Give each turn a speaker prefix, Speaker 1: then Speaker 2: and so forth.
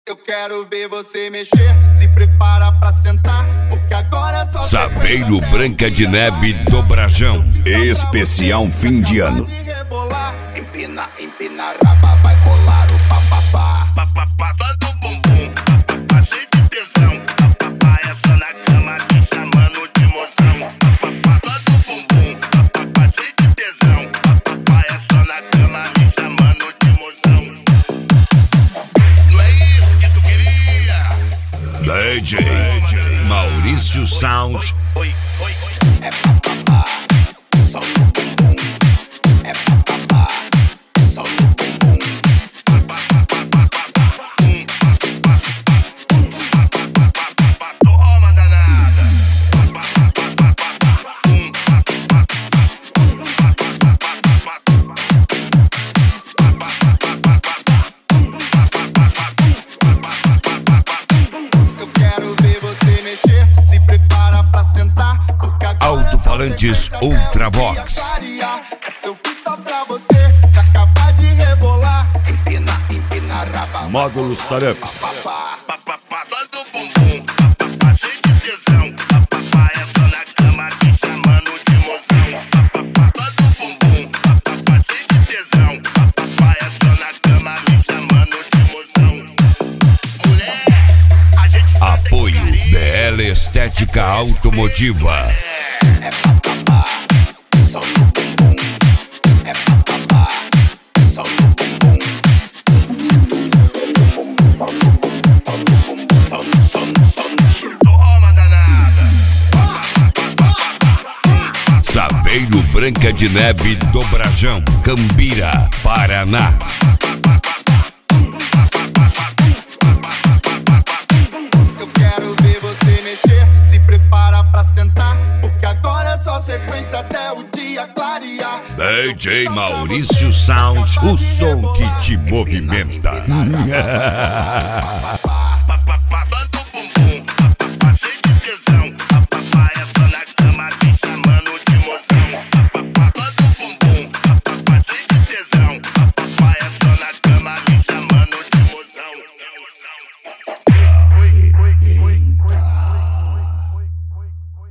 Speaker 1: Eu quero ver você mexer, se prepara pra sentar, porque agora é só
Speaker 2: Saveiro Branca de Neve do Brajão.
Speaker 3: Especial fim de ano.
Speaker 1: Empina, empina, raba, vai rolar o papapá.
Speaker 4: Papapá do bumbum, papapá cheio de tesão. Papapá é só na cama me chamando de mozão. Papapá do bumbum, papapá cheio de tesão. Papapá é só na cama me chamando de mozão. Não é isso que tu queria?
Speaker 2: DJ Maurício Sound.
Speaker 4: Oi, oi,
Speaker 1: É papapá, só no bumbum. É papapá, só no bumbum.
Speaker 4: toma danada.
Speaker 1: Eu quero ver você mexer, se prepara pra sentar, porque agora
Speaker 2: Alto-falantes Ultravox.
Speaker 1: essa eu fiz só pra você, se acabar de rebolar. Empina, empina, raba.
Speaker 3: Módulos Tarups.
Speaker 1: Papapá.
Speaker 4: Papapá do bumbum, papapá cheio de tesão. Papapá é só na cama me chamando de mozão. Papapá do bumbum, papapá cheio de tesão. Papapá é só na cama me chamando de mozão. Mulher, a gente
Speaker 2: Apoio BL Estética Automotiva.
Speaker 1: É papapá, só no bumbum. É papapá, só no bumbum.
Speaker 4: toma danada.
Speaker 2: Saveiro Branca de Neve do Brajão, Cambira, Paraná.
Speaker 1: Eu quero ver você mexer, se prepara pra sentar, porque agora é só sequência até o dia clarear.
Speaker 2: DJ Maurício Sound, o som que te movimenta.
Speaker 1: Papapá.